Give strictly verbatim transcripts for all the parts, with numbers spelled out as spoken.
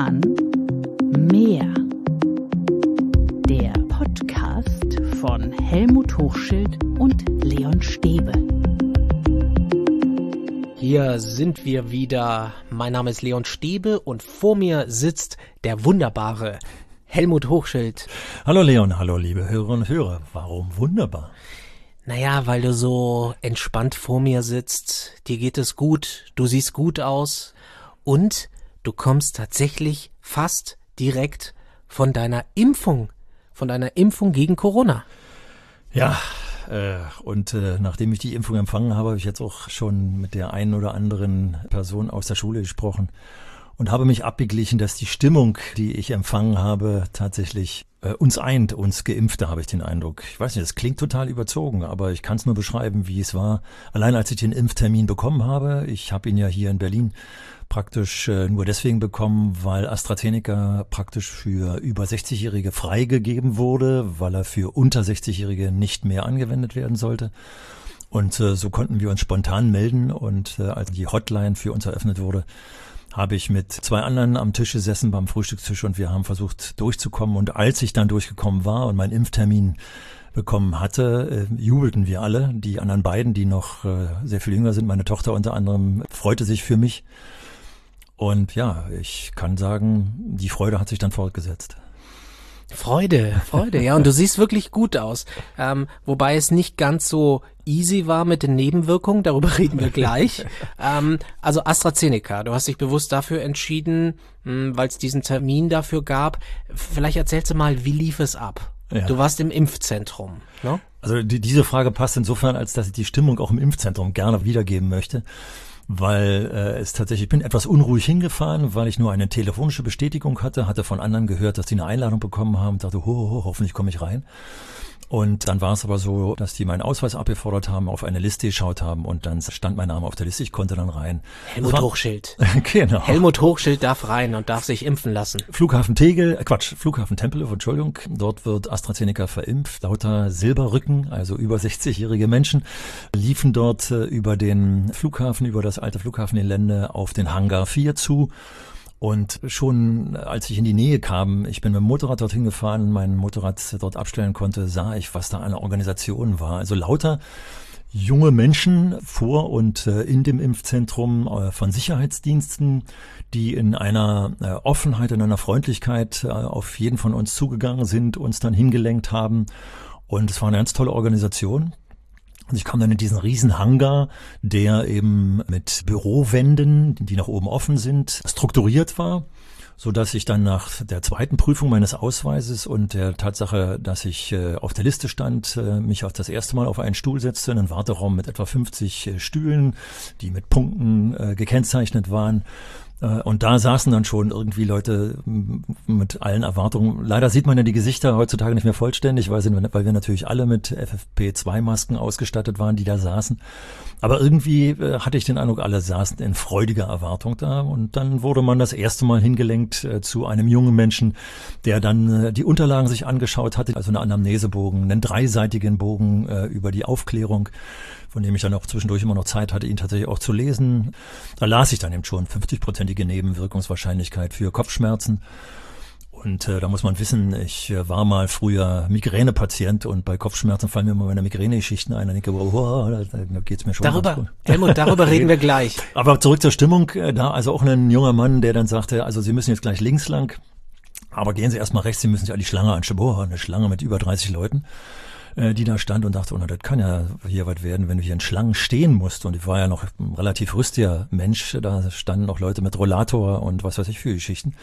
Roman Mehr. Der Podcast von Helmut Hochschild und Leon Stäbe. Hier sind wir wieder. Mein Name ist Leon Stäbe und vor mir sitzt der wunderbare Helmut Hochschild. Hallo Leon, hallo liebe Hörerinnen und Hörer. Warum wunderbar? Naja, weil du so entspannt vor mir sitzt, dir geht es gut, du siehst gut aus und du kommst tatsächlich fast direkt von deiner Impfung, von deiner Impfung gegen Corona. Ja, äh, und äh, nachdem ich die Impfung empfangen habe, habe ich jetzt auch schon mit der einen oder anderen Person aus der Schule gesprochen und habe mich abgeglichen, dass die Stimmung, die ich empfangen habe, tatsächlich äh, uns eint, uns Geimpfte, habe ich den Eindruck. Ich weiß nicht, das klingt total überzogen, aber ich kann es nur beschreiben, wie es war. Allein als ich den Impftermin bekommen habe, ich habe ihn ja hier in Berlin praktisch äh, nur deswegen bekommen, weil AstraZeneca praktisch für über sechzigjährige freigegeben wurde, weil er für unter sechzigjährige nicht mehr angewendet werden sollte. Und äh, so konnten wir uns spontan melden und äh, als die Hotline für uns eröffnet wurde, habe ich mit zwei anderen am Tisch gesessen beim Frühstückstisch und wir haben versucht durchzukommen. Und als ich dann durchgekommen war und meinen Impftermin bekommen hatte, äh, jubelten wir alle. Die anderen beiden, die noch äh, sehr viel jünger sind, meine Tochter unter anderem, freute sich für mich. Und ja, ich kann sagen, die Freude hat sich dann fortgesetzt. Freude, Freude, ja, und du siehst wirklich gut aus. Ähm, wobei es nicht ganz so easy war mit den Nebenwirkungen, darüber reden wir gleich. ähm, also AstraZeneca, du hast dich bewusst dafür entschieden, weil es diesen Termin dafür gab. Vielleicht erzählst du mal, wie lief es ab? Ja. Du warst im Impfzentrum, ne? Also die, diese Frage passt insofern, als dass ich die Stimmung auch im Impfzentrum gerne wiedergeben möchte. Weil äh, es tatsächlich, ich bin etwas unruhig hingefahren, weil ich nur eine telefonische Bestätigung hatte, hatte von anderen gehört, dass die eine Einladung bekommen haben, dachte, ho, ho, hoffentlich komme ich rein. Und dann war es aber so, dass die meinen Ausweis abgefordert haben, auf eine Liste geschaut haben und dann stand mein Name auf der Liste, ich konnte dann rein. Helmut war, Hochschild. Genau. Helmut Hochschild darf rein und darf sich impfen lassen. Flughafen Tegel, äh Quatsch, Flughafen Tempelhof, Entschuldigung, dort wird AstraZeneca verimpft. Lauter Silberrücken, also über sechzigjährige Menschen, liefen dort äh, über den Flughafen, über das alte Flughafengelände auf den Hangar vier zu. Und schon als ich in die Nähe kam, ich bin mit dem Motorrad dorthin gefahren, mein Motorrad dort abstellen konnte, sah ich, was da eine Organisation war. Also lauter junge Menschen vor und äh, in dem Impfzentrum äh, von Sicherheitsdiensten, die in einer äh, Offenheit, in einer Freundlichkeit äh, auf jeden von uns zugegangen sind, uns dann hingelenkt haben. Und es war eine ganz tolle Organisation. Und ich kam dann in diesen riesen Hangar, der eben mit Bürowänden, die nach oben offen sind, strukturiert war, so dass ich dann nach der zweiten Prüfung meines Ausweises und der Tatsache, dass ich äh, auf der Liste stand, äh, mich auf das erste Mal auf einen Stuhl setzte, in einen Warteraum mit etwa fünfzig äh, Stühlen, die mit Punkten äh, gekennzeichnet waren. Und da saßen dann schon irgendwie Leute mit allen Erwartungen. Leider sieht man ja die Gesichter heutzutage nicht mehr vollständig, weil, sie, weil wir natürlich alle mit F F P zwei Masken ausgestattet waren, die da saßen. Aber irgendwie äh, hatte ich den Eindruck, alle saßen in freudiger Erwartung da. Und dann wurde man das erste Mal hingelenkt äh, zu einem jungen Menschen, der dann äh, die Unterlagen sich angeschaut hatte, also einen Anamnesebogen, einen dreiseitigen Bogen äh, über die Aufklärung, von dem ich dann auch zwischendurch immer noch Zeit hatte, ihn tatsächlich auch zu lesen. Da las ich dann eben schon fünfzig-prozentige Nebenwirkungswahrscheinlichkeit für Kopfschmerzen. Und äh, da muss man wissen, ich äh, war mal früher Migränepatient und bei Kopfschmerzen fallen mir immer meine Migräne-Geschichten ein. Dann denke ich, wow, da, da geht's mir schon. Darüber, Helmut, darüber reden wir gleich. Aber zurück zur Stimmung. Äh, da also auch ein junger Mann, der dann sagte, also Sie müssen jetzt gleich links lang, aber gehen Sie erstmal rechts, Sie müssen sich an die Schlange anschauen. Boah, eine Schlange mit über dreißig Leuten, die da stand und dachte, oh, na, das kann ja hier was werden, wenn du hier in Schlangen stehen musst. Und ich war ja noch ein relativ rüstiger Mensch, da standen noch Leute mit Rollator und was weiß ich für Geschichten.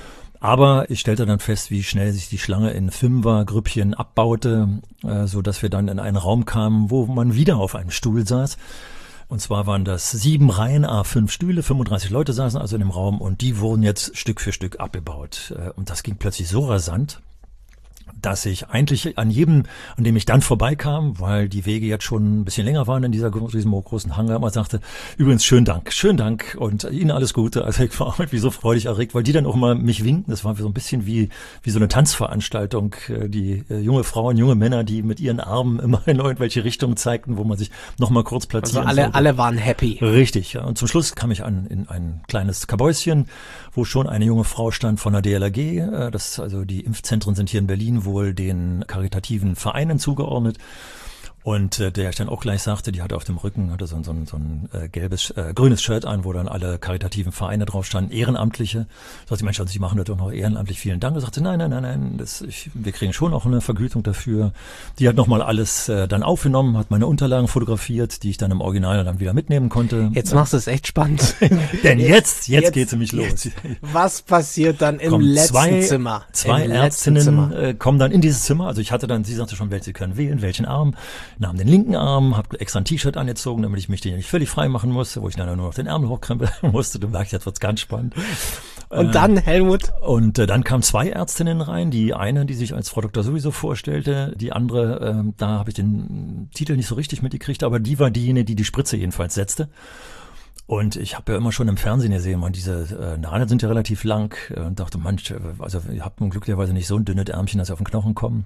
Aber ich stellte dann fest, wie schnell sich die Schlange in Fünfer-Grüppchen abbaute, äh, so dass wir dann in einen Raum kamen, wo man wieder auf einem Stuhl saß. Und zwar waren das sieben Reihen, à fünf Stühle, fünfunddreißig Leute saßen also in dem Raum und die wurden jetzt Stück für Stück abgebaut. Und das ging plötzlich so rasant, dass ich eigentlich an jedem, an dem ich dann vorbeikam, weil die Wege jetzt schon ein bisschen länger waren in dieser diesem großen Hangar, immer sagte, übrigens schönen Dank, schönen Dank und Ihnen alles Gute. Also ich war irgendwie so freudig erregt, weil die dann auch mal mich winken. Das war so ein bisschen wie wie so eine Tanzveranstaltung. Die äh, junge Frauen, junge Männer, die mit ihren Armen immer in irgendwelche Richtungen zeigten, wo man sich noch mal kurz platzieren Also alle, sollte. alle waren happy. Richtig, ja. Und zum Schluss kam ich an in ein kleines Kabäuschen, wo schon eine junge Frau stand von der D L R G. Das, also die Impfzentren sind hier in Berlin wohl den karitativen Vereinen zugeordnet. Und äh, der ich dann auch gleich sagte, die hatte auf dem Rücken, hatte so, so, so ein äh, gelbes, äh, grünes Shirt an, wo dann alle karitativen Vereine drauf standen, Ehrenamtliche. Ich sagte, Mensch, also Sie machen das doch noch ehrenamtlich, vielen Dank. Er sagte, nein, nein, nein, nein, das, ich, wir kriegen schon auch eine Vergütung dafür. Die hat nochmal alles äh, dann aufgenommen, hat meine Unterlagen fotografiert, die ich dann im Original dann wieder mitnehmen konnte. Jetzt ja. Machst du es echt spannend. Denn jetzt, jetzt, jetzt geht's nämlich los. Jetzt. Was passiert dann im kommen letzten zwei, Zimmer? Zwei Im Ärztinnen Zimmer. Äh, kommen dann in dieses Zimmer. Also ich hatte dann, sie sagte schon, welche Sie können wählen, welchen Arm. Nahm den linken Arm, habe extra ein T-Shirt angezogen, damit ich mich den nicht völlig frei machen musste, wo ich dann nur noch den Ärmel hochkrempeln musste. Du merkst, jetzt wird's ganz spannend. Und äh, dann, Helmut? Und äh, dann kamen zwei Ärztinnen rein. Die eine, die sich als Frau Doktor sowieso vorstellte, die andere, äh, da habe ich den Titel nicht so richtig mitgekriegt, aber die war diejenige, die die Spritze jedenfalls setzte. Und ich habe ja immer schon im Fernsehen gesehen, man, diese äh, Nadeln sind ja relativ lang äh, und dachte, manch, also ihr habt nun glücklicherweise nicht so ein dünnes Ärmchen, dass sie auf den Knochen kommen.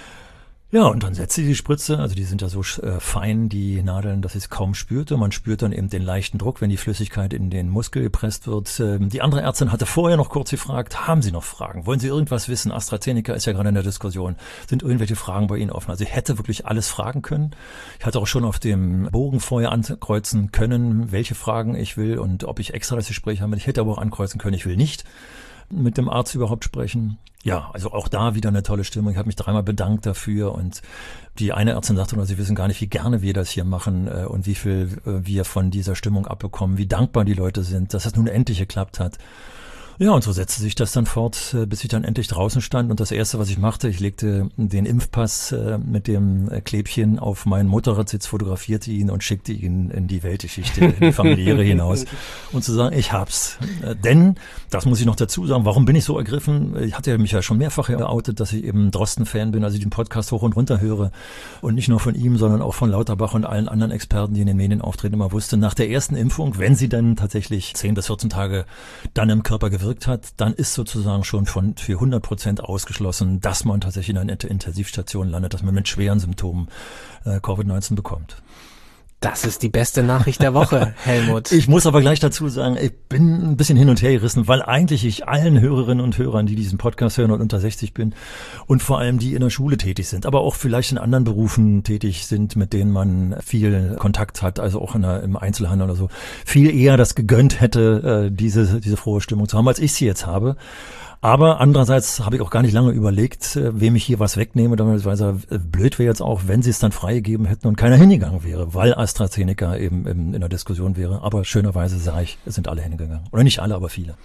Ja, und dann setzte sie die Spritze, also die sind ja so äh, fein, die Nadeln, dass ich es kaum spürte. Man spürt dann eben den leichten Druck, wenn die Flüssigkeit in den Muskel gepresst wird. Ähm, die andere Ärztin hatte vorher noch kurz gefragt, haben Sie noch Fragen? Wollen Sie irgendwas wissen? AstraZeneca ist ja gerade in der Diskussion. Sind irgendwelche Fragen bei Ihnen offen? Also ich hätte wirklich alles fragen können. Ich hatte auch schon auf dem Bogen vorher ankreuzen können, welche Fragen ich will und ob ich extra das Gespräch habe. Ich hätte aber auch ankreuzen können, ich will nicht mit dem Arzt überhaupt sprechen. Ja, also auch da wieder eine tolle Stimmung. Ich habe mich dreimal bedankt dafür und die eine Ärztin sagte, Sie wissen gar nicht, wie gerne wir das hier machen äh, und wie viel äh, wir von dieser Stimmung abbekommen, wie dankbar die Leute sind, dass das nun endlich geklappt hat. Ja, und so setzte sich das dann fort, bis ich dann endlich draußen stand. Und das Erste, was ich machte, ich legte den Impfpass äh, mit dem Klebchen auf meinen Motorradsitz, fotografierte ihn und schickte ihn in die Weltgeschichte, in die Familiäre hinaus. Und zu sagen, ich hab's. Äh, denn, das muss ich noch dazu sagen, warum bin ich so ergriffen? Ich hatte mich ja schon mehrfach geoutet, dass ich eben Drosten-Fan bin, also ich den Podcast hoch und runter höre. Und nicht nur von ihm, sondern auch von Lauterbach und allen anderen Experten, die in den Medien auftreten, immer wusste, nach der ersten Impfung, wenn sie dann tatsächlich zehn bis vierzehn Tage dann im Körper gewirkt hat, dann ist sozusagen schon von für hundert Prozent ausgeschlossen, dass man tatsächlich in einer Intensivstation landet, dass man mit schweren Symptomen äh, Covid neunzehn bekommt. Das ist die beste Nachricht der Woche, Helmut. Ich muss aber gleich dazu sagen, ich bin ein bisschen hin und her gerissen, weil eigentlich ich allen Hörerinnen und Hörern, die diesen Podcast hören und unter sechzig bin und vor allem die in der Schule tätig sind, aber auch vielleicht in anderen Berufen tätig sind, mit denen man viel Kontakt hat, also auch in der, im Einzelhandel oder so, viel eher das gegönnt hätte, diese, diese frohe Stimmung zu haben, als ich sie jetzt habe. Aber andererseits habe ich auch gar nicht lange überlegt, wem ich hier was wegnehme, weil blöd wäre jetzt auch, wenn sie es dann freigegeben hätten und keiner hingegangen wäre, weil AstraZeneca eben in der Diskussion wäre. Aber schönerweise sah ich, es sind alle hingegangen. Oder nicht alle, aber viele.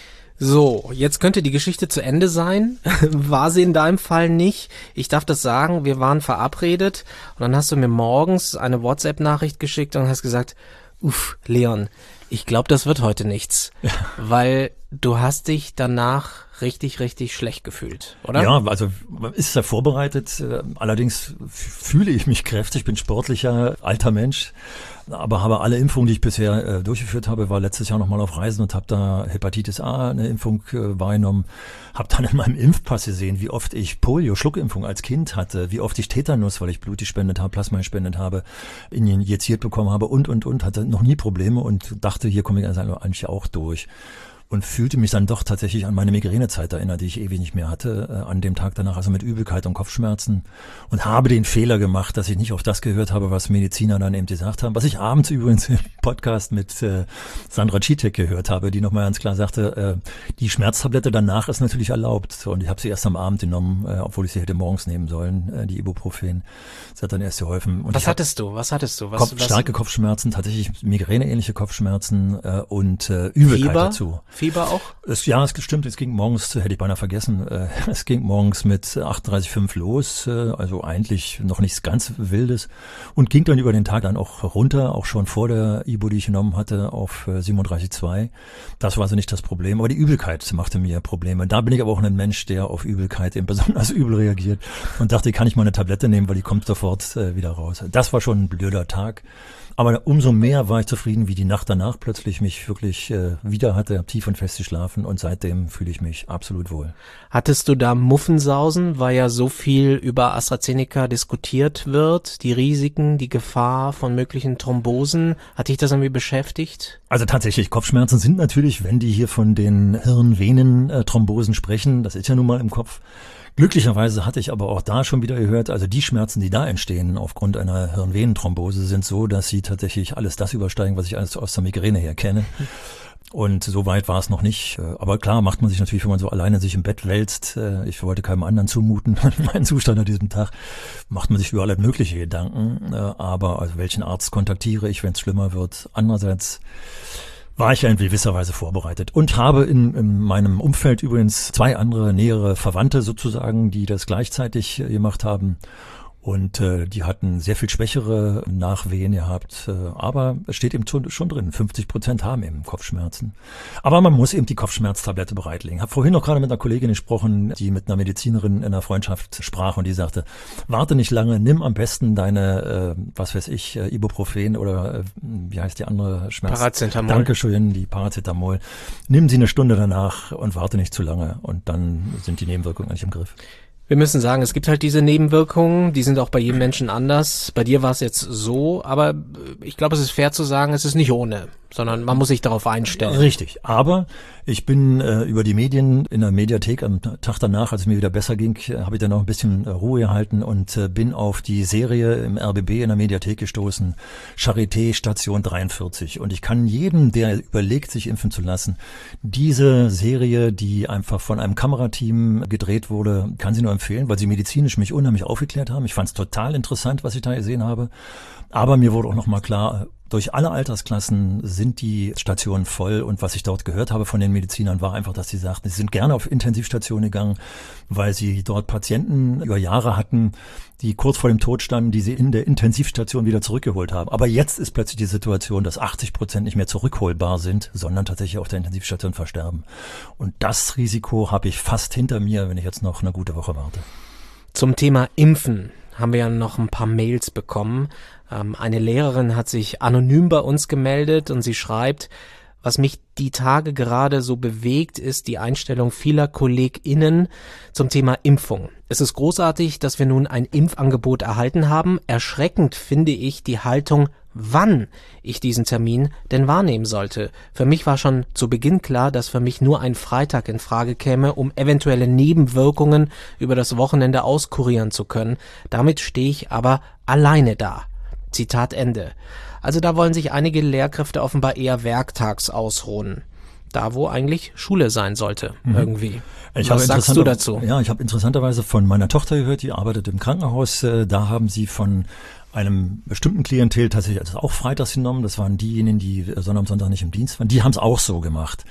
So, jetzt könnte die Geschichte zu Ende sein. War sie in deinem Fall nicht. Ich darf das sagen, wir waren verabredet und dann hast du mir morgens eine WhatsApp-Nachricht geschickt und hast gesagt, uff, Leon, ich glaube, das wird heute nichts, ja. Weil du hast dich danach richtig, richtig schlecht gefühlt, oder? Ja, also ist ja vorbereitet. Allerdings fühle ich mich kräftig, bin sportlicher, alter Mensch, aber habe alle Impfungen, die ich bisher äh, durchgeführt habe, war letztes Jahr nochmal auf Reisen und habe da Hepatitis A eine Impfung äh, wahrgenommen, habe dann in meinem Impfpass gesehen, wie oft ich Polio, Schluckimpfung als Kind hatte, wie oft ich Tetanus, weil ich Blut gespendet habe, Plasma gespendet habe, injiziert bekommen habe und, und, und, hatte noch nie Probleme und dachte, hier komme ich also eigentlich auch durch. Und fühlte mich dann doch tatsächlich an meine Migränezeit erinnert, die ich ewig nicht mehr hatte, äh, an dem Tag danach, also mit Übelkeit und Kopfschmerzen. Und habe den Fehler gemacht, dass ich nicht auf das gehört habe, was Mediziner dann eben gesagt haben. Was ich abends übrigens im Podcast mit äh, Sandra Citek gehört habe, die nochmal ganz klar sagte, äh, die Schmerztablette danach ist natürlich erlaubt. Und ich habe sie erst am Abend genommen, äh, obwohl ich sie hätte morgens nehmen sollen, äh, die Ibuprofen. Das hat dann erst geholfen. Und was hattest du? Was hattest du? Was, Kopf, was? Starke Kopfschmerzen, tatsächlich Migräne-ähnliche Kopfschmerzen äh, und äh, Übelkeit Fieber? dazu. Fieber auch? Es, ja, es stimmt, es ging morgens, hätte ich beinahe vergessen, äh, es ging morgens mit achtunddreißig Komma fünf los, äh, also eigentlich noch nichts ganz Wildes und ging dann über den Tag dann auch runter, auch schon vor der Ibu, die ich genommen hatte, auf äh, siebenunddreißig Komma zwei. Das war also nicht das Problem, aber die Übelkeit machte mir Probleme. Da bin ich aber auch ein Mensch, der auf Übelkeit eben besonders übel reagiert und dachte, kann ich mal eine Tablette nehmen, weil die kommt sofort äh, wieder raus. Das war schon ein blöder Tag. Aber umso mehr war ich zufrieden, wie die Nacht danach plötzlich mich wirklich äh, wieder hatte, habe tief und fest geschlafen und seitdem fühle ich mich absolut wohl. Hattest du da Muffensausen, weil ja so viel über AstraZeneca diskutiert wird, die Risiken, die Gefahr von möglichen Thrombosen? Hat dich das irgendwie beschäftigt? Also tatsächlich, Kopfschmerzen sind natürlich, wenn die hier von den Hirn-Venen-Thrombosen sprechen, das ist ja nun mal im Kopf. Glücklicherweise hatte ich aber auch da schon wieder gehört, also die Schmerzen, die da entstehen aufgrund einer Hirnvenenthrombose, sind so, dass sie tatsächlich alles das übersteigen, was ich alles aus der Migräne her kenne. Und so weit war es noch nicht. Aber klar macht man sich natürlich, wenn man so alleine sich im Bett wälzt, ich wollte keinem anderen zumuten, meinen Zustand an diesem Tag, macht man sich über alles mögliche Gedanken. Aber also welchen Arzt kontaktiere ich, wenn es schlimmer wird? Andererseits war ich ja in gewisser Weise vorbereitet und habe in, in meinem Umfeld übrigens zwei andere nähere Verwandte sozusagen, die das gleichzeitig gemacht haben. Und äh, die hatten sehr viel schwächere Nachwehen gehabt, äh, aber es steht eben schon, schon drin, fünfzig Prozent haben eben Kopfschmerzen. Aber man muss eben die Kopfschmerztablette bereitlegen. Ich habe vorhin noch gerade mit einer Kollegin gesprochen, die mit einer Medizinerin in einer Freundschaft sprach und die sagte, warte nicht lange, nimm am besten deine, äh, was weiß ich, äh, Ibuprofen oder äh, wie heißt die andere Schmerz? Paracetamol. Dankeschön, die Paracetamol. Nimm sie eine Stunde danach und warte nicht zu lange und dann sind die Nebenwirkungen eigentlich im Griff. Wir müssen sagen, es gibt halt diese Nebenwirkungen, die sind auch bei jedem Menschen anders. Bei dir war es jetzt so, aber ich glaube, es ist fair zu sagen, es ist nicht ohne, sondern man muss sich darauf einstellen. Richtig, aber ich bin äh, über die Medien in der Mediathek am Tag danach, als es mir wieder besser ging, habe ich dann noch ein bisschen äh, Ruhe gehalten und äh, bin auf die Serie im R B B in der Mediathek gestoßen, Charité Station dreiundvierzig. Und ich kann jedem, der überlegt, sich impfen zu lassen, diese Serie, die einfach von einem Kamerateam gedreht wurde, kann sie nur empfehlen, weil sie medizinisch mich unheimlich aufgeklärt haben. Ich fand es total interessant, was ich da gesehen habe. Aber mir wurde auch nochmal klar, durch alle Altersklassen sind die Stationen voll und was ich dort gehört habe von den Medizinern war einfach, dass sie sagten, sie sind gerne auf Intensivstationen gegangen, weil sie dort Patienten über Jahre hatten, die kurz vor dem Tod standen, die sie in der Intensivstation wieder zurückgeholt haben. Aber jetzt ist plötzlich die Situation, dass achtzig Prozent nicht mehr zurückholbar sind, sondern tatsächlich auf der Intensivstation versterben. Und das Risiko habe ich fast hinter mir, wenn ich jetzt noch eine gute Woche warte. Zum Thema Impfen haben wir ja noch ein paar Mails bekommen. Ähm, eine Lehrerin hat sich anonym bei uns gemeldet und sie schreibt, was mich die Tage gerade so bewegt, ist die Einstellung vieler KollegInnen zum Thema Impfung. Es ist großartig, dass wir nun ein Impfangebot erhalten haben. Erschreckend finde ich die Haltung, wann ich diesen Termin denn wahrnehmen sollte. Für mich war schon zu Beginn klar, dass für mich nur ein Freitag in Frage käme, um eventuelle Nebenwirkungen über das Wochenende auskurieren zu können. Damit stehe ich aber alleine da. Zitat Ende. Also da wollen sich einige Lehrkräfte offenbar eher werktags ausruhen. Da, wo eigentlich Schule sein sollte, mhm. irgendwie. Ich Was sagst du dazu? Ja, ich habe interessanterweise von meiner Tochter gehört, die arbeitet im Krankenhaus. Da haben sie von einem bestimmten Klientel tatsächlich also auch freitags genommen. Das waren diejenigen, die Sonntag und Sonntag nicht im Dienst waren. Die haben es auch so gemacht.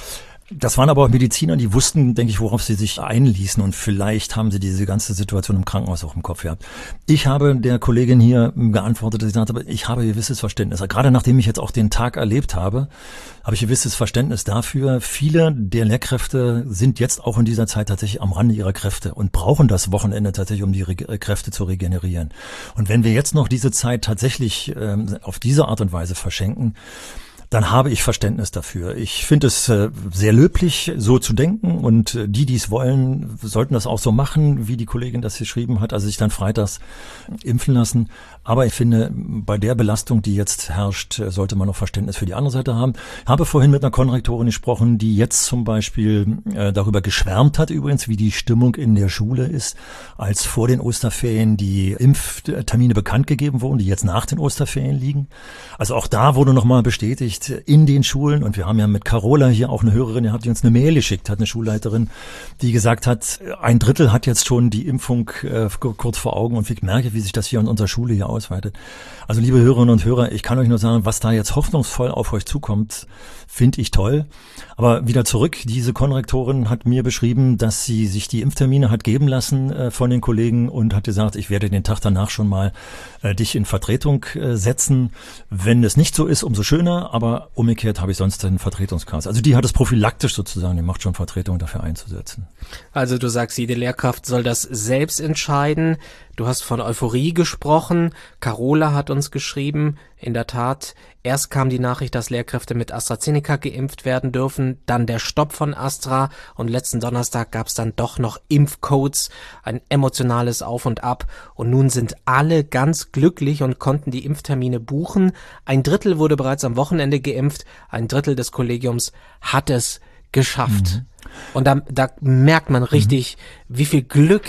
Das waren aber auch Mediziner, die wussten, denke ich, worauf sie sich einließen und vielleicht haben sie diese ganze Situation im Krankenhaus auch im Kopf gehabt. Ich habe der Kollegin hier geantwortet, dass ich sagte, ich habe gewisses Verständnis. Gerade nachdem ich jetzt auch den Tag erlebt habe, habe ich gewisses Verständnis dafür. Viele der Lehrkräfte sind jetzt auch in dieser Zeit tatsächlich am Rande ihrer Kräfte und brauchen das Wochenende tatsächlich, um die Re- Kräfte zu regenerieren. Und wenn wir jetzt noch diese Zeit tatsächlich ähm, auf diese Art und Weise verschenken, dann habe ich Verständnis dafür. Ich finde es äh, sehr löblich, so zu denken und äh, die, die es wollen, sollten das auch so machen, wie die Kollegin das geschrieben hat, also sich dann freitags impfen lassen. Aber ich finde, bei der Belastung, die jetzt herrscht, sollte man noch Verständnis für die andere Seite haben. Ich habe vorhin mit einer Konrektorin gesprochen, die jetzt zum Beispiel äh, darüber geschwärmt hat, übrigens, wie die Stimmung in der Schule ist, als vor den Osterferien die Impftermine bekannt gegeben wurden, die jetzt nach den Osterferien liegen. Also auch da wurde nochmal bestätigt, beschäftigt in den Schulen. Und wir haben ja mit Carola hier auch eine Hörerin, die hat uns eine Mail geschickt, hat eine Schulleiterin, die gesagt hat, ein Drittel hat jetzt schon die Impfung äh, kurz vor Augen und ich merke, wie sich das hier in unserer Schule hier ausweitet. Also liebe Hörerinnen und Hörer, ich kann euch nur sagen, was da jetzt hoffnungsvoll auf euch zukommt, finde ich toll. Aber wieder zurück, diese Konrektorin hat mir beschrieben, dass sie sich die Impftermine hat geben lassen äh, von den Kollegen und hat gesagt, ich werde den Tag danach schon mal äh, dich in Vertretung äh, setzen. Wenn es nicht so ist, umso schöner, aber umgekehrt habe ich sonst einen Vertretungskreis. Also die hat es prophylaktisch sozusagen, die macht schon Vertretung dafür einzusetzen. Also du sagst, jede Lehrkraft soll das selbst entscheiden. Du hast von Euphorie gesprochen. Carola hat uns geschrieben, in der Tat, erst kam die Nachricht, dass Lehrkräfte mit AstraZeneca geimpft werden dürfen, dann der Stopp von Astra und letzten Donnerstag gab es dann doch noch Impfcodes, ein emotionales Auf und Ab und nun sind alle ganz glücklich und konnten die Impftermine buchen. Ein Drittel wurde bereits am Wochenende geimpft, ein Drittel des Kollegiums hat es geschafft. Mhm. Und da, da merkt man richtig, mhm. wie viel Glück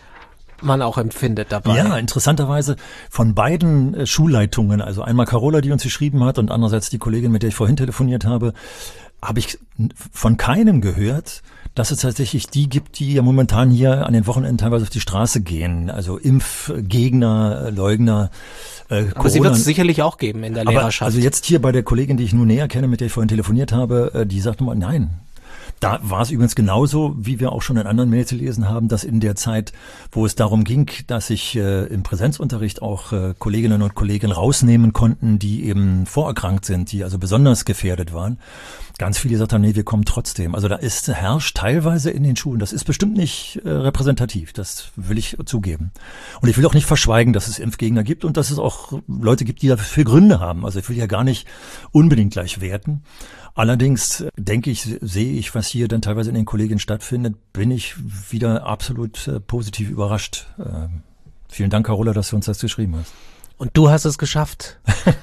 man auch empfindet dabei. Ja, interessanterweise von beiden äh, Schulleitungen, also einmal Carola, die uns geschrieben hat und andererseits die Kollegin, mit der ich vorhin telefoniert habe, habe ich von keinem gehört, dass es tatsächlich die gibt, die ja momentan hier an den Wochenenden teilweise auf die Straße gehen, also Impfgegner, Leugner. Äh, Aber sie wird es sicherlich auch geben in der Aber Lehrerschaft. Also jetzt hier bei der Kollegin, die ich nur näher kenne, mit der ich vorhin telefoniert habe, äh, die sagt nochmal, nein. Da war es übrigens genauso, wie wir auch schon in anderen Mails gelesen haben, dass in der Zeit, wo es darum ging, dass sich äh, im Präsenzunterricht auch äh, Kolleginnen und Kollegen rausnehmen konnten, die eben vorerkrankt sind, die also besonders gefährdet waren, ganz viele gesagt haben, nee, wir kommen trotzdem. Also da ist herrscht teilweise in den Schulen, das ist bestimmt nicht äh, repräsentativ, das will ich zugeben. Und ich will auch nicht verschweigen, dass es Impfgegner gibt und dass es auch Leute gibt, die dafür Gründe haben. Also ich will ja gar nicht unbedingt gleich werten. Allerdings denke ich, sehe ich, was hier dann teilweise in den Kollegien stattfindet, bin ich wieder absolut äh, positiv überrascht. Äh, vielen Dank, Carola, dass du uns das geschrieben hast. Und du hast es geschafft.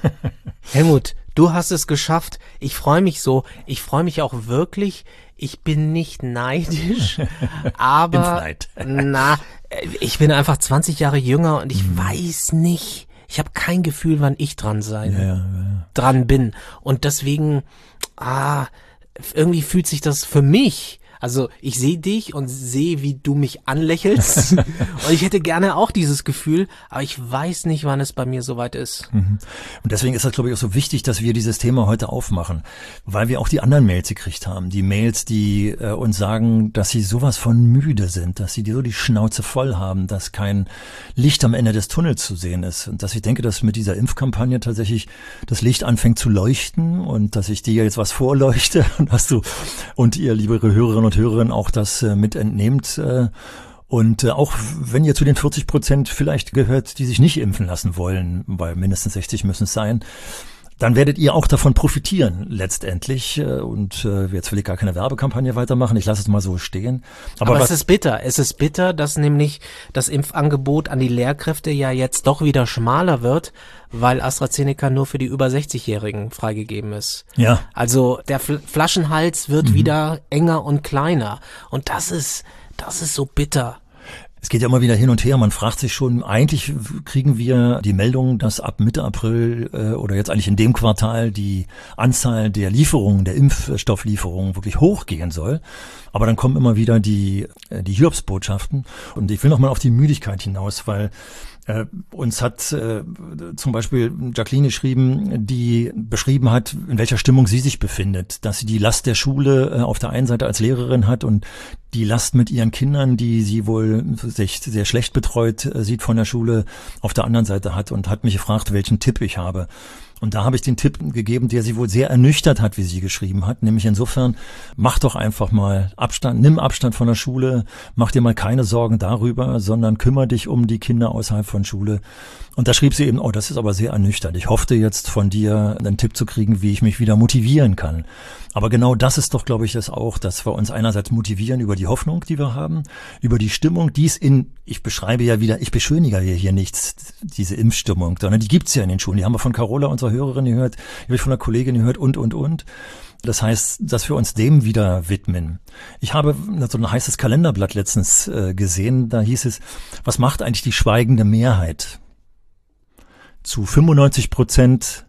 Helmut, du hast es geschafft. Ich freue mich so. Ich freue mich auch wirklich. Ich bin nicht neidisch, aber Impfneid. na, ich bin einfach zwanzig Jahre jünger und ich mhm. weiß nicht. Ich habe kein Gefühl, wann ich dran sein, ja, ja, ja. dran bin. Und deswegen, ah, irgendwie fühlt sich das für mich, also ich sehe dich und sehe, wie du mich anlächelst. Und ich hätte gerne auch dieses Gefühl, aber ich weiß nicht, wann es bei mir soweit ist. Und deswegen ist das, glaube ich, auch so wichtig, dass wir dieses Thema heute aufmachen, weil wir auch die anderen Mails gekriegt haben. Die Mails, die äh, uns sagen, dass sie sowas von müde sind, dass sie so die Schnauze voll haben, dass kein Licht am Ende des Tunnels zu sehen ist. Und dass ich denke, dass mit dieser Impfkampagne tatsächlich das Licht anfängt zu leuchten und dass ich dir jetzt was vorleuchte und dass du und ihr, liebe Hörerinnen und Hörerin, auch das äh, mit entnehmt. Äh, und äh, auch wenn ihr zu den vierzig Prozent vielleicht gehört, die sich nicht impfen lassen wollen, weil mindestens sechzig müssen es sein, dann werdet ihr auch davon profitieren letztendlich. Und äh, jetzt will ich gar keine Werbekampagne weitermachen, ich lasse es mal so stehen. Aber, Aber was, es ist bitter, es ist bitter, dass nämlich das Impfangebot an die Lehrkräfte ja jetzt doch wieder schmaler wird, weil AstraZeneca nur für die über sechzigjährigen freigegeben ist. Ja. Also der Fl- Flaschenhals wird mhm. wieder enger und kleiner. Und das ist, das ist so bitter. Es geht ja immer wieder hin und her. Man fragt sich schon, eigentlich kriegen wir die Meldung, dass ab Mitte April äh, oder jetzt eigentlich in dem Quartal die Anzahl der Lieferungen, der Impfstofflieferungen wirklich hochgehen soll. Aber dann kommen immer wieder die, äh, die Hiobsbotschaften. Und ich will nochmal auf die Müdigkeit hinaus, weil Äh, uns hat äh, zum Beispiel Jacqueline geschrieben, die beschrieben hat, in welcher Stimmung sie sich befindet, dass sie die Last der Schule äh, auf der einen Seite als Lehrerin hat und die Last mit ihren Kindern, die sie wohl sich sehr schlecht betreut äh, sieht von der Schule, auf der anderen Seite hat und hat mich gefragt, welchen Tipp ich habe. Und da habe ich den Tipp gegeben, der sie wohl sehr ernüchtert hat, wie sie geschrieben hat. Nämlich insofern, mach doch einfach mal Abstand, nimm Abstand von der Schule, mach dir mal keine Sorgen darüber, sondern kümmere dich um die Kinder außerhalb von Schule. Und da schrieb sie eben, oh, das ist aber sehr ernüchternd. Ich hoffte jetzt von dir einen Tipp zu kriegen, wie ich mich wieder motivieren kann. Aber genau das ist doch, glaube ich, das auch, dass wir uns einerseits motivieren über die Hoffnung, die wir haben, über die Stimmung, die es in, ich beschreibe ja wieder, ich beschönige hier nichts, diese Impfstimmung, sondern die gibt's ja in den Schulen. Die haben wir von Carola, unserer Hörerin, gehört, die habe ich von einer Kollegin gehört und, und, und. Das heißt, dass wir uns dem wieder widmen. Ich habe so ein heißes Kalenderblatt letztens äh, gesehen, da hieß es, was macht eigentlich die schweigende Mehrheit? Zu fünfundneunzig Prozent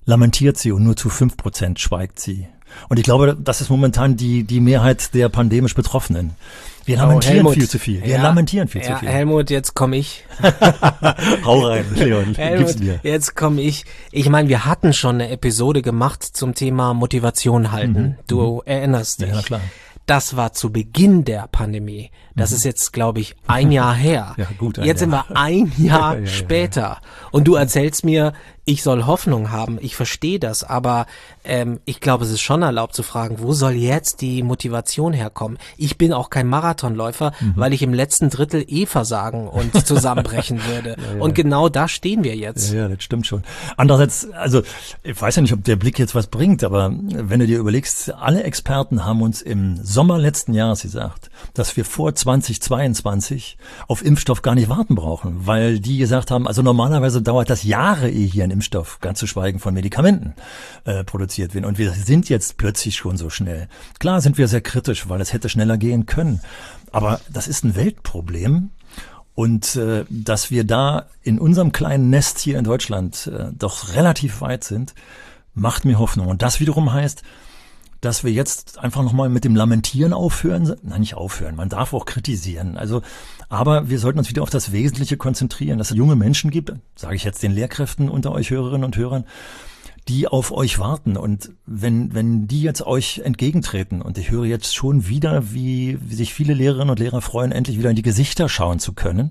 lamentiert sie und nur zu fünf Prozent schweigt sie. Und ich glaube, das ist momentan die, die Mehrheit der pandemisch Betroffenen. Wir lamentieren oh, viel zu viel. Wir ja, lamentieren viel ja, zu viel. Helmut, jetzt komme ich. Hau rein, Leon. Helmut, jetzt komme ich. Ich meine, wir hatten schon eine Episode gemacht zum Thema Motivation halten. Mhm. Du mhm. erinnerst dich. Ja, klar. Das war zu Beginn der Pandemie. Das mhm. ist jetzt, glaube ich, ein Jahr her. Ja, gut. Jetzt sind wir ein Jahr ja, ja, später. Ja, ja. Und du erzählst mir, ich soll Hoffnung haben. Ich verstehe das, aber ähm, ich glaube, es ist schon erlaubt zu fragen, wo soll jetzt die Motivation herkommen? Ich bin auch kein Marathonläufer, mhm. weil ich im letzten Drittel eh versagen und zusammenbrechen würde. Ja, ja. Und genau da stehen wir jetzt. Ja, ja, das stimmt schon. Andererseits, also ich weiß ja nicht, ob der Blick jetzt was bringt, aber wenn du dir überlegst, alle Experten haben uns im Sommer letzten Jahres gesagt, dass wir vor zweitausendzweiundzwanzig auf Impfstoff gar nicht warten brauchen, weil die gesagt haben, also normalerweise dauert das Jahre, ehe hier ein Impfstoff, ganz zu schweigen von Medikamenten, äh, produziert wird. Und wir sind jetzt plötzlich schon so schnell. Klar sind wir sehr kritisch, weil es hätte schneller gehen können. Aber das ist ein Weltproblem. Und äh, dass wir da in unserem kleinen Nest hier in Deutschland äh, doch relativ weit sind, macht mir Hoffnung. Und das wiederum heißt, dass wir jetzt einfach nochmal mit dem Lamentieren aufhören. Nein, nicht aufhören, man darf auch kritisieren. Also, aber wir sollten uns wieder auf das Wesentliche konzentrieren, dass es junge Menschen gibt, sage ich jetzt den Lehrkräften unter euch Hörerinnen und Hörern, die auf euch warten. Und wenn wenn die jetzt euch entgegentreten, und ich höre jetzt schon wieder, wie, wie sich viele Lehrerinnen und Lehrer freuen, endlich wieder in die Gesichter schauen zu können,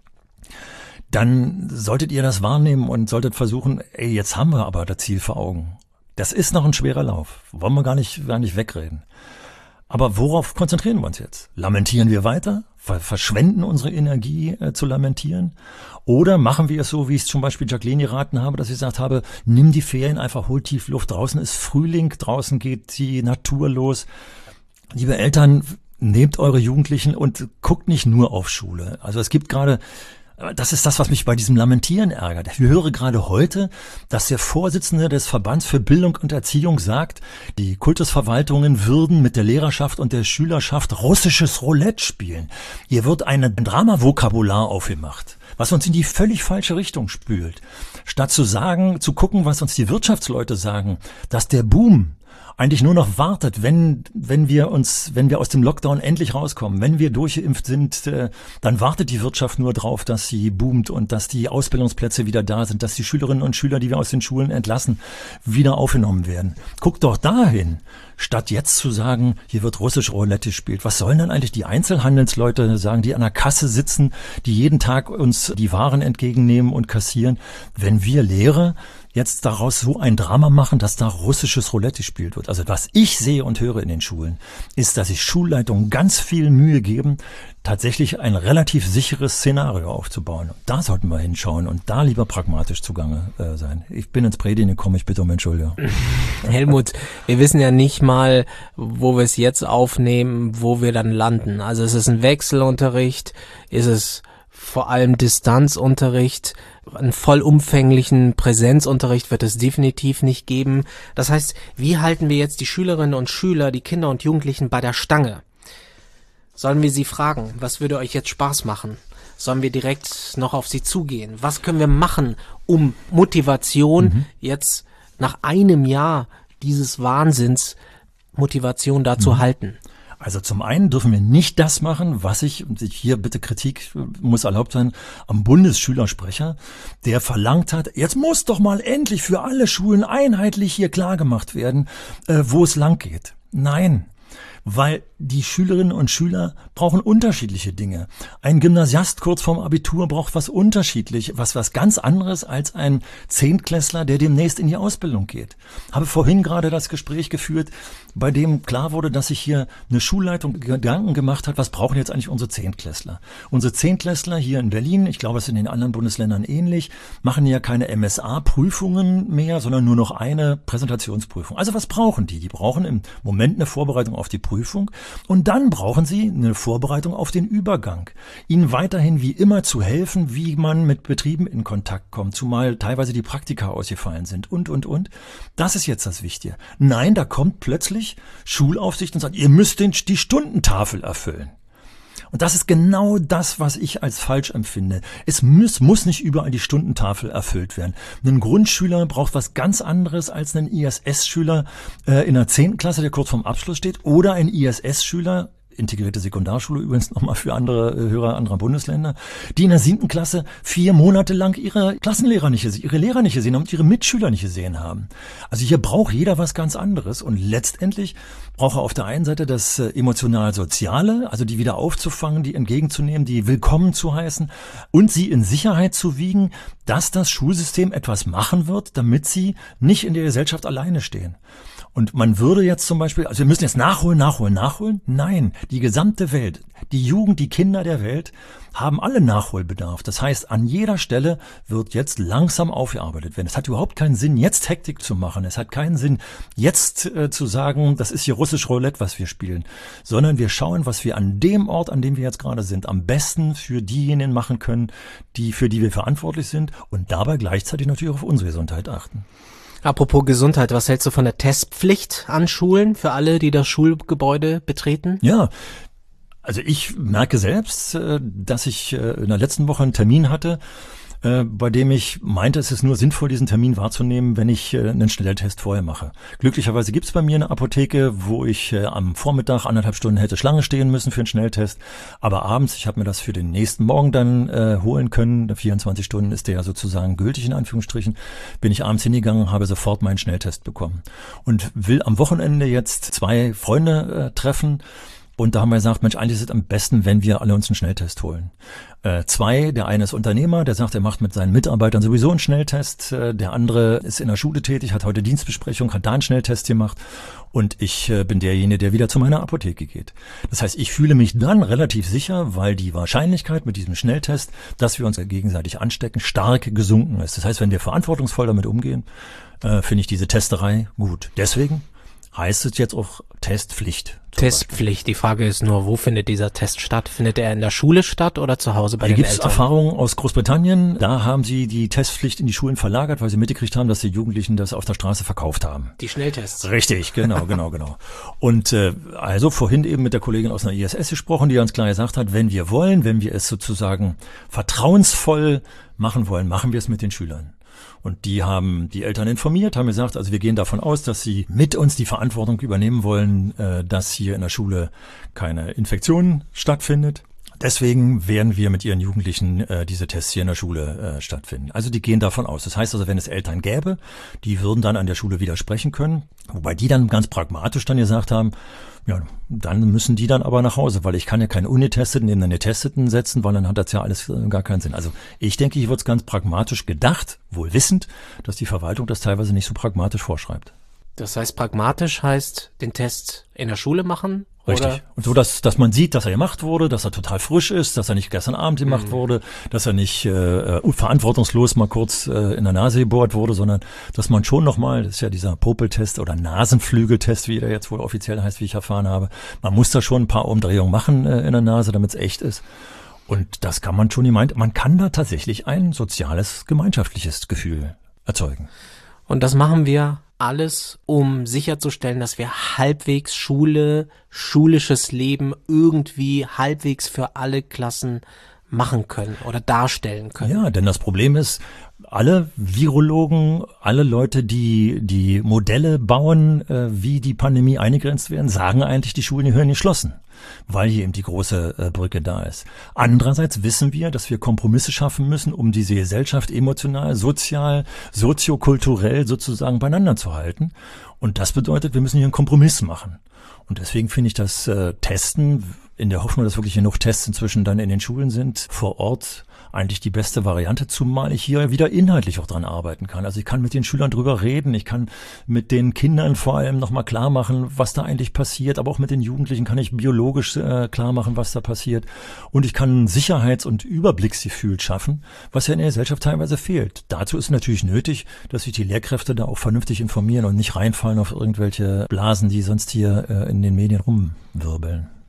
dann solltet ihr das wahrnehmen und solltet versuchen, ey, jetzt haben wir aber das Ziel vor Augen. Das ist noch ein schwerer Lauf. Wollen wir gar nicht, gar nicht wegreden. Aber worauf konzentrieren wir uns jetzt? Lamentieren wir weiter? Ver- verschwenden unsere Energie äh, zu lamentieren? Oder machen wir es so, wie ich es zum Beispiel Jacqueline geraten habe, dass ich gesagt habe, nimm die Ferien einfach, hol tief Luft. Draußen ist Frühling, draußen geht die Natur los. Liebe Eltern, nehmt eure Jugendlichen und guckt nicht nur auf Schule. Also es gibt gerade... Das ist das, was mich bei diesem Lamentieren ärgert. Ich höre gerade heute, dass der Vorsitzende des Verbands für Bildung und Erziehung sagt, die Kultusverwaltungen würden mit der Lehrerschaft und der Schülerschaft russisches Roulette spielen. Hier wird ein Dramavokabular aufgemacht, was uns in die völlig falsche Richtung spült. Statt zu sagen, zu gucken, was uns die Wirtschaftsleute sagen, dass der Boom eigentlich nur noch wartet, wenn wenn wir uns, wenn wir aus dem Lockdown endlich rauskommen, wenn wir durchgeimpft sind, äh, dann wartet die Wirtschaft nur drauf, dass sie boomt und dass die Ausbildungsplätze wieder da sind, dass die Schülerinnen und Schüler, die wir aus den Schulen entlassen, wieder aufgenommen werden. Guckt doch dahin, statt jetzt zu sagen, hier wird russisch Roulette gespielt. Was sollen dann eigentlich die Einzelhandelsleute sagen, die an der Kasse sitzen, die jeden Tag uns die Waren entgegennehmen und kassieren, wenn wir Lehrer jetzt daraus so ein Drama machen, dass da russisches Roulette gespielt wird. Also was ich sehe und höre in den Schulen, ist, dass sich Schulleitungen ganz viel Mühe geben, tatsächlich ein relativ sicheres Szenario aufzubauen. Da sollten wir hinschauen und da lieber pragmatisch zugange äh, sein. Ich bin ins Predigen gekommen, ich bitte um Entschuldigung. Helmut, wir wissen ja nicht mal, wo wir es jetzt aufnehmen, wo wir dann landen. Also ist es ein Wechselunterricht, ist es vor allem Distanzunterricht, einen vollumfänglichen Präsenzunterricht wird es definitiv nicht geben. Das heißt, wie halten wir jetzt die Schülerinnen und Schüler, die Kinder und Jugendlichen bei der Stange? Sollen wir sie fragen, was würde euch jetzt Spaß machen? Sollen wir direkt noch auf sie zugehen? Was können wir machen, um Motivation mhm. jetzt nach einem Jahr dieses Wahnsinns Motivation da mhm. zu halten? Also zum einen dürfen wir nicht das machen, was ich, und hier bitte Kritik muss erlaubt sein, am Bundesschülersprecher, der verlangt hat, jetzt muss doch mal endlich für alle Schulen einheitlich hier klargemacht werden, äh, wo es lang geht. Nein, weil die Schülerinnen und Schüler brauchen unterschiedliche Dinge. Ein Gymnasiast kurz vorm Abitur braucht was unterschiedlich, was was ganz anderes als ein Zehntklässler, der demnächst in die Ausbildung geht. Habe vorhin gerade das Gespräch geführt, bei dem klar wurde, dass sich hier eine Schulleitung Gedanken gemacht hat, was brauchen jetzt eigentlich unsere Zehntklässler? Unsere Zehntklässler hier in Berlin, ich glaube, es ist in den anderen Bundesländern ähnlich, machen ja keine M S A-Prüfungen mehr, sondern nur noch eine Präsentationsprüfung. Also was brauchen die? Die brauchen im Moment eine Vorbereitung auf die Prüfung. Und dann brauchen Sie eine Vorbereitung auf den Übergang. Ihnen weiterhin wie immer zu helfen, wie man mit Betrieben in Kontakt kommt, zumal teilweise die Praktika ausgefallen sind und, und, und. Das ist jetzt das Wichtige. Nein, da kommt plötzlich Schulaufsicht und sagt, ihr müsst den, die Stundentafel erfüllen. Und das ist genau das, was ich als falsch empfinde. Es muss, muss nicht überall die Stundentafel erfüllt werden. Ein Grundschüler braucht was ganz anderes als ein I S S-Schüler äh, in der zehnten Klasse, der kurz vorm Abschluss steht, oder ein I S S-Schüler, integrierte Sekundarschule übrigens nochmal für andere äh, Hörer anderer Bundesländer, die in der siebten Klasse vier Monate lang ihre Klassenlehrer nicht gesehen, ihre Lehrer nicht gesehen haben und ihre Mitschüler nicht gesehen haben. Also hier braucht jeder was ganz anderes und letztendlich braucht er auf der einen Seite das äh, emotional-soziale, also die wieder aufzufangen, die entgegenzunehmen, die willkommen zu heißen und sie in Sicherheit zu wiegen, dass das Schulsystem etwas machen wird, damit sie nicht in der Gesellschaft alleine stehen. Und man würde jetzt zum Beispiel, also wir müssen jetzt nachholen, nachholen, nachholen. Nein, die gesamte Welt, die Jugend, die Kinder der Welt haben alle Nachholbedarf. Das heißt, an jeder Stelle wird jetzt langsam aufgearbeitet werden. Es hat überhaupt keinen Sinn, jetzt Hektik zu machen. Es hat keinen Sinn, jetzt äh, zu sagen, das ist hier russisch Roulette, was wir spielen. Sondern wir schauen, was wir an dem Ort, an dem wir jetzt gerade sind, am besten für diejenigen machen können, die für die wir verantwortlich sind und dabei gleichzeitig natürlich auf unsere Gesundheit achten. Apropos Gesundheit, was hältst du von der Testpflicht an Schulen für alle, die das Schulgebäude betreten? Ja, also ich merke selbst, dass ich in der letzten Woche einen Termin hatte, bei dem ich meinte, es ist nur sinnvoll, diesen Termin wahrzunehmen, wenn ich einen Schnelltest vorher mache. Glücklicherweise gibt es bei mir eine Apotheke, wo ich am Vormittag anderthalb Stunden hätte Schlange stehen müssen für einen Schnelltest. Aber abends, ich habe mir das für den nächsten Morgen dann äh, holen können, vierundzwanzig Stunden ist der ja sozusagen gültig in Anführungsstrichen, bin ich abends hingegangen, habe sofort meinen Schnelltest bekommen. Und will am Wochenende jetzt zwei Freunde äh, treffen. Und da haben wir gesagt, Mensch, eigentlich ist es am besten, wenn wir alle uns einen Schnelltest holen. Äh, zwei, der eine ist Unternehmer, der sagt, er macht mit seinen Mitarbeitern sowieso einen Schnelltest. Äh, der andere ist in der Schule tätig, hat heute Dienstbesprechung, hat da einen Schnelltest gemacht. Und ich äh, bin derjenige, der wieder zu meiner Apotheke geht. Das heißt, ich fühle mich dann relativ sicher, weil die Wahrscheinlichkeit mit diesem Schnelltest, dass wir uns gegenseitig anstecken, stark gesunken ist. Das heißt, wenn wir verantwortungsvoll damit umgehen, äh, finde ich diese Testerei gut. Deswegen heißt es jetzt auch Testpflicht. Testpflicht. Die Frage ist nur, wo findet dieser Test statt? Findet er in der Schule statt oder zu Hause bei den Eltern? Da gibt es Erfahrungen aus Großbritannien. Da haben sie die Testpflicht in die Schulen verlagert, weil sie mitgekriegt haben, dass die Jugendlichen das auf der Straße verkauft haben. Die Schnelltests. Richtig, genau, genau, genau. Und äh, also vorhin eben mit der Kollegin aus einer I S S gesprochen, die ganz klar gesagt hat, wenn wir wollen, wenn wir es sozusagen vertrauensvoll machen wollen, machen wir es mit den Schülern. Und die haben die Eltern informiert, haben gesagt, also wir gehen davon aus, dass sie mit uns die Verantwortung übernehmen wollen, äh, dass hier in der Schule keine Infektion stattfindet. Deswegen werden wir mit ihren Jugendlichen äh, diese Tests hier in der Schule äh, stattfinden. Also die gehen davon aus. Das heißt also, wenn es Eltern gäbe, die würden dann an der Schule widersprechen können, wobei die dann ganz pragmatisch dann gesagt haben, ja, dann müssen die dann aber nach Hause, weil ich kann ja keinen Ungetesteten neben einen Getesteten setzen, weil dann hat das ja alles äh, gar keinen Sinn. Also ich denke, hier wird es ganz pragmatisch gedacht, wohl wissend, dass die Verwaltung das teilweise nicht so pragmatisch vorschreibt. Das heißt, pragmatisch heißt, den Test in der Schule machen? Richtig. Oder? Und so, dass, dass man sieht, dass er gemacht wurde, dass er total frisch ist, dass er nicht gestern Abend gemacht mhm. wurde, dass er nicht äh, verantwortungslos mal kurz äh, in der Nase gebohrt wurde, sondern dass man schon nochmal, das ist ja dieser Popeltest oder Nasenflügeltest, wie der jetzt wohl offiziell heißt, wie ich erfahren habe, man muss da schon ein paar Umdrehungen machen äh, in der Nase, damit es echt ist. Und das kann man schon, ich meint, man kann da tatsächlich ein soziales, gemeinschaftliches Gefühl erzeugen. Und das machen wir alles, um sicherzustellen, dass wir halbwegs Schule, schulisches Leben irgendwie halbwegs für alle Klassen machen können oder darstellen können. Ja, denn das Problem ist, alle Virologen, alle Leute, die die Modelle bauen, äh, wie die Pandemie eingegrenzt werden, sagen eigentlich, die Schulen gehören geschlossen, weil hier eben die große äh, Brücke da ist. Andererseits wissen wir, dass wir Kompromisse schaffen müssen, um diese Gesellschaft emotional, sozial, soziokulturell sozusagen beieinander zu halten. Und das bedeutet, wir müssen hier einen Kompromiss machen. Und deswegen finde ich das äh, Testen, in der Hoffnung, dass wirklich genug Tests inzwischen dann in den Schulen sind, vor Ort eigentlich die beste Variante, zumal ich hier wieder inhaltlich auch dran arbeiten kann. Also ich kann mit den Schülern drüber reden, ich kann mit den Kindern vor allem nochmal klar machen, was da eigentlich passiert, aber auch mit den Jugendlichen kann ich biologisch äh, klar machen, was da passiert. Und ich kann ein Sicherheits- und Überblicksgefühl schaffen, was ja in der Gesellschaft teilweise fehlt. Dazu ist natürlich nötig, dass sich die Lehrkräfte da auch vernünftig informieren und nicht reinfallen auf irgendwelche Blasen, die sonst hier äh, in den Medien rumwirbeln.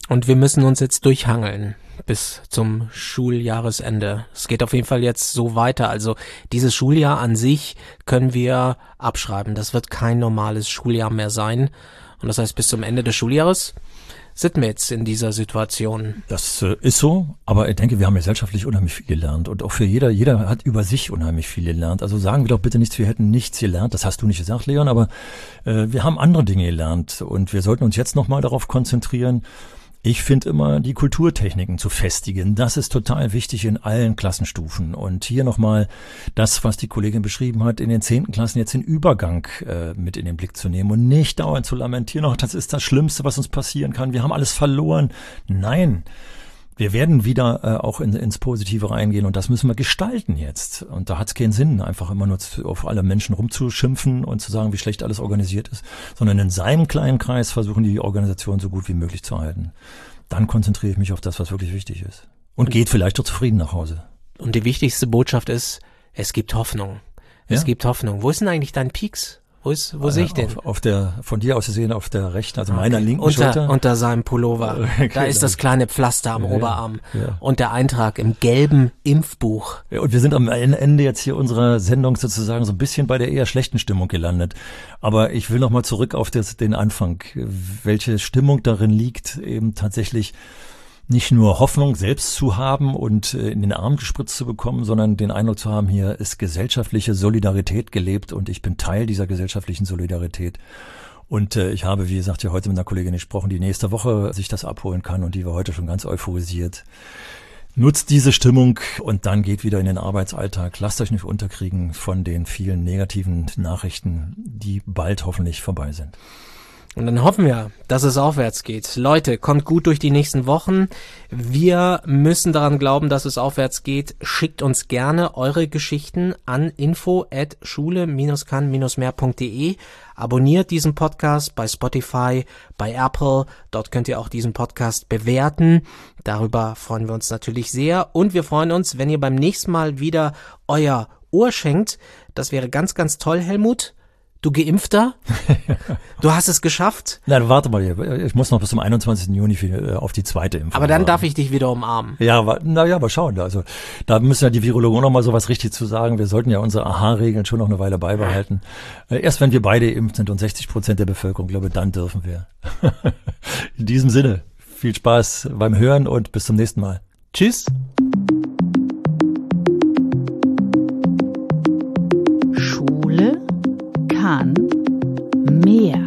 Und wir müssen uns jetzt durchhangeln bis zum Schuljahresende. Es geht auf jeden Fall jetzt so weiter. Also dieses Schuljahr an sich können wir abschreiben. Das wird kein normales Schuljahr mehr sein. Und das heißt, bis zum Ende des Schuljahres sind wir jetzt in dieser Situation. Das äh, ist so, aber ich denke, wir haben gesellschaftlich unheimlich viel gelernt und auch für jeder, jeder hat über sich unheimlich viel gelernt. Also sagen wir doch bitte nichts, wir hätten nichts gelernt, das hast du nicht gesagt, Leon, aber äh, wir haben andere Dinge gelernt und wir sollten uns jetzt nochmal darauf konzentrieren. Ich finde immer, die Kulturtechniken zu festigen, das ist total wichtig in allen Klassenstufen. Und hier nochmal das, was die Kollegin beschrieben hat, in den zehnten Klassen jetzt den Übergang äh, mit in den Blick zu nehmen und nicht dauernd zu lamentieren, ach, das ist das Schlimmste, was uns passieren kann, wir haben alles verloren. Nein, wir werden wieder äh, auch in, ins Positive reingehen und das müssen wir gestalten jetzt. Und da hat es keinen Sinn, einfach immer nur zu, auf alle Menschen rumzuschimpfen und zu sagen, wie schlecht alles organisiert ist, sondern in seinem kleinen Kreis versuchen, die Organisation so gut wie möglich zu halten. Dann konzentriere ich mich auf das, was wirklich wichtig ist. Und geht vielleicht doch zufrieden nach Hause. Und die wichtigste Botschaft ist, es gibt Hoffnung. Es Ja? gibt Hoffnung. Wo ist denn eigentlich dein Peaks? Wo ist, wo äh, sehe ich den? Auf, auf der, von dir aus gesehen, auf der rechten, also Okay. meiner linken unter, Schulter. Unter seinem Pullover. Da Genau. ist das kleine Pflaster am Ja, Oberarm. ja. Und der Eintrag im gelben Impfbuch. Ja, und wir sind am Ende jetzt hier unserer Sendung sozusagen so ein bisschen bei der eher schlechten Stimmung gelandet. Aber ich will nochmal zurück auf das, den Anfang. Welche Stimmung darin liegt, eben tatsächlich nicht nur Hoffnung selbst zu haben und in den Arm gespritzt zu bekommen, sondern den Eindruck zu haben, hier ist gesellschaftliche Solidarität gelebt und ich bin Teil dieser gesellschaftlichen Solidarität. Und äh, ich habe, wie gesagt, ja heute mit einer Kollegin gesprochen, die nächste Woche sich das abholen kann und die war heute schon ganz euphorisiert. Nutzt diese Stimmung und dann geht wieder in den Arbeitsalltag. Lasst euch nicht unterkriegen von den vielen negativen Nachrichten, die bald hoffentlich vorbei sind. Und dann hoffen wir, dass es aufwärts geht. Leute, kommt gut durch die nächsten Wochen. Wir müssen daran glauben, dass es aufwärts geht. Schickt uns gerne eure Geschichten an info at schule kann mehr punkt de. Abonniert diesen Podcast bei Spotify, bei Apple. Dort könnt ihr auch diesen Podcast bewerten. Darüber freuen wir uns natürlich sehr. Und wir freuen uns, wenn ihr beim nächsten Mal wieder euer Ohr schenkt. Das wäre ganz, ganz toll, Helmut. Du Geimpfter? Du hast es geschafft? Nein, warte mal, ich muss noch bis zum einundzwanzigsten Juni für, auf die zweite Impfung. Aber dann warten. darf ich dich wieder umarmen. Ja, wa- na ja, aber schauen. Also da müssen ja die Virologen auch noch mal sowas richtig zu sagen. Wir sollten ja unsere Aha-Regeln schon noch eine Weile beibehalten. Äh, Erst wenn wir beide geimpft sind und sechzig Prozent der Bevölkerung, glaube ich, dann dürfen wir. In diesem Sinne, viel Spaß beim Hören und bis zum nächsten Mal. Tschüss. Schule kann mehr.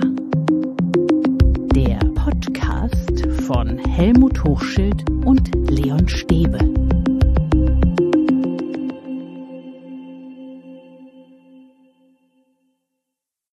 Der Podcast von Helmut Hochschild und Leon Stäbe.